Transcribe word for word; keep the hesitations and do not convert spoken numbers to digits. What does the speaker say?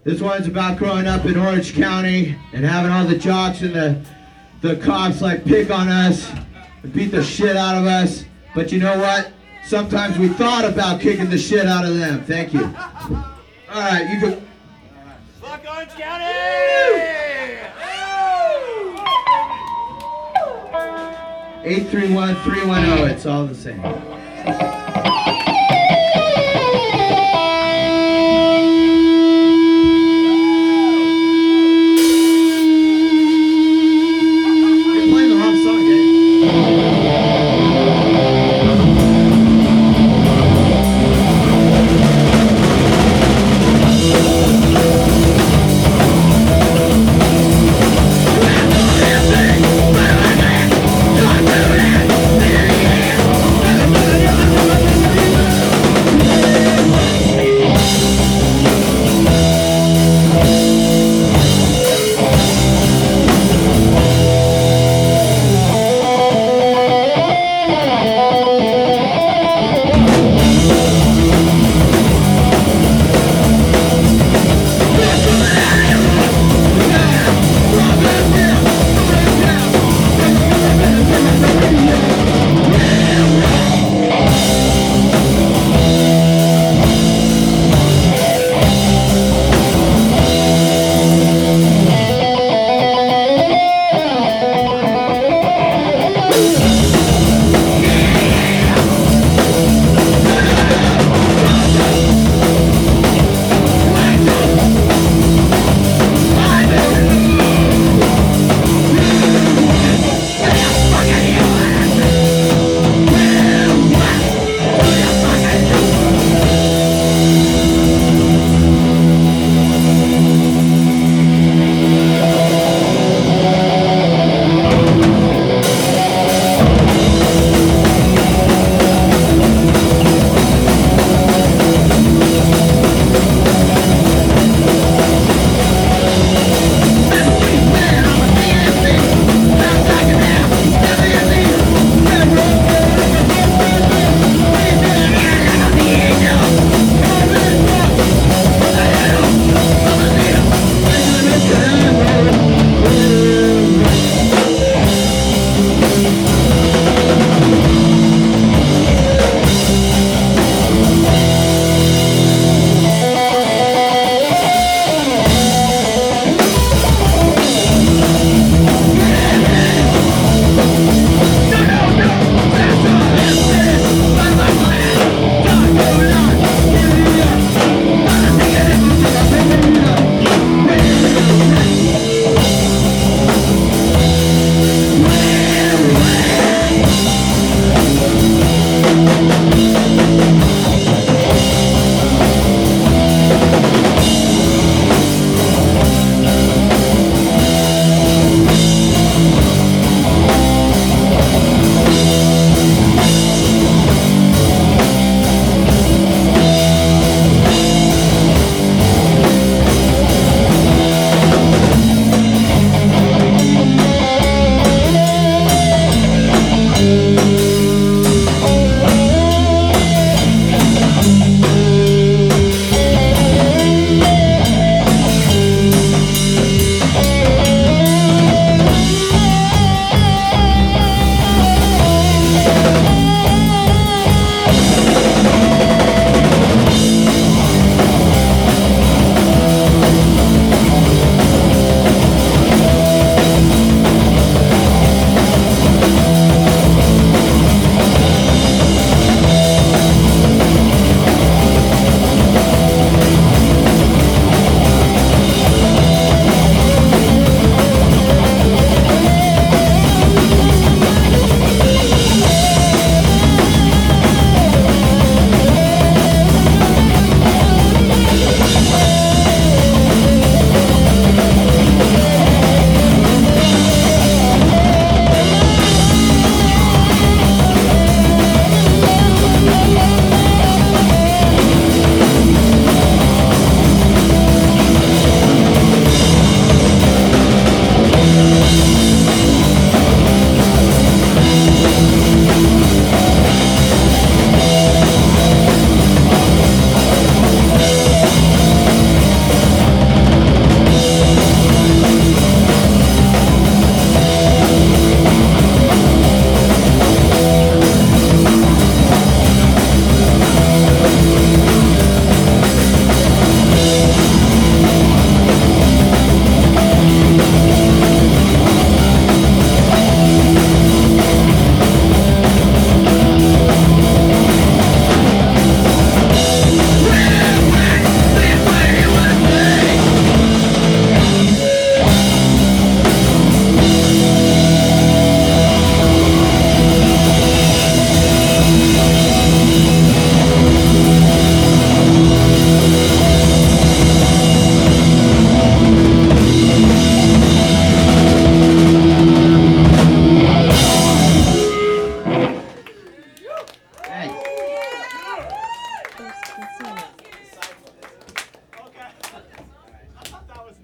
This one's about growing up in Orange County and having all the jocks and the, the cops like pick on us and beat the shit out of us. But you know what? Sometimes we thought about kicking the shit out of them. Thank you. All right, you can... Fuck Orange County! eight three one, three one zero, it's all the same.